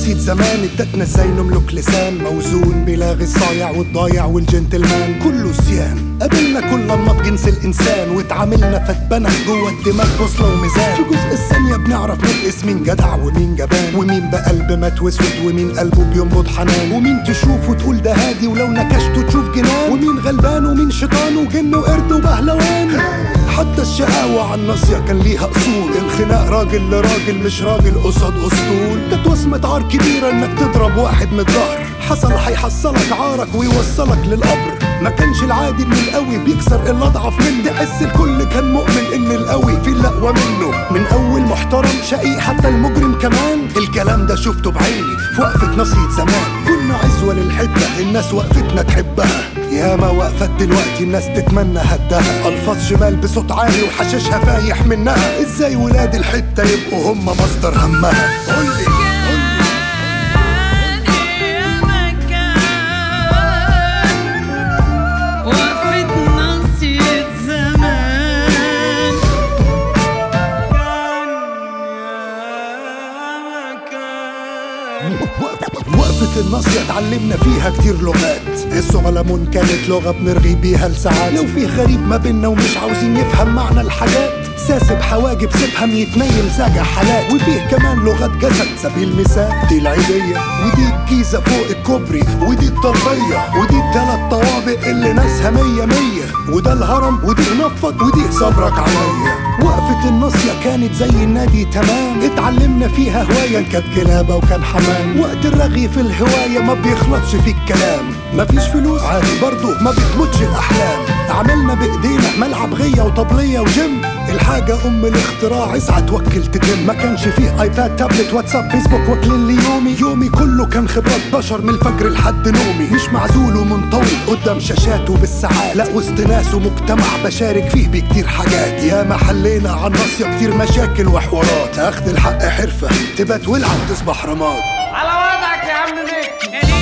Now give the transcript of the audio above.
نصية زمان ادتنا ازاي نملك لسان موزون بيلاغي الصايع والضايع والجنتلمان كله سيان. قابلنا كل انماط جنس الانسان واتعاملنا فتبنى جوه الدماغ بوصله وميزان. في جزء الثانيه بنعرف نقيس مين جدع ومين جبان، ومين بقلب مات واسود ومين قلبه بينبض حنان، ومين تشوف وتقول ده هادي ولو نكشته تشوف جنان، ومين غلبان ومين شيطان وجن وقرد وبهلوان. حتى الشقاوة على الناصية كان ليها أصول، الخناق راجل لراجل مش راجل قصاد أسطول. كانت وصمة عار كبيرة إنك تضرب واحد من الظهر، حصل هيحصلك عارك ويوصلك للقبر. ما كانش العادي إن القوي بيكسر الأضعف منه، تحس الكل كان مؤمن إن القوي في الأقوى منه. من أول محترم شقيق حتى المجرم كمان، الكلام ده شفته بعيني في وقفة نصية زمان. كنا عزوة للحدة الناس وقفتنا تحبها، ياما وقفت دلوقتي الناس تتمنى هدها. الفاظ شمال بصوت عالي وحشاشها فايح منها، ازاي ولاد الحتة يبقوا هم مصدر همها؟ قولي وقفة الناصية اتعلمنا فيها كتير لغات، الصغلمون كانت لغة بنرغي بيها لساعات. لو في غريب ما بينا ومش عاوزين يفهم معنى الحاجات، ساسب حواجب سيبهم يتنيل زاجع حالات. وفيه كمان لغات جسد سبيل المثال، دي العيدية ودي الجيزة فوق الكوبري ودي الطلبية ودي التلات طوابق اللي ناسها 100 100، وده الهرم ودي نفض ودي صبرك عليا. وقفة الناصية كانت زي النادي تمام، اتعلمنا فيها هواية كانت كلابة وكان حمام. وقت الرغي في الهواية ما بيخلصش في الكلام، مفيش فلوس عادي برضو ما بتموتش الأحلام. عملنا بإيدينا ملعب غية وطبلية وجيم، الحاجة أم الاختراع اسعى توكل تتم. ما كانش فيه ايباد تابلت واتساب فيسبوك واكلين لي يومي كله كان خبرات بشر من الفجر لحد نومي. مش معزول ومنطوي قدام شاشاته بالساعات، لا وسط ناس ومجتمع بشارك فيه بكتير حاجات. يا ما حلينا على الناصية كتير مشاكل وحوارات، اخد الحق حرفة تبات والعب تصبح رماد. على وضعك يا عم ميك.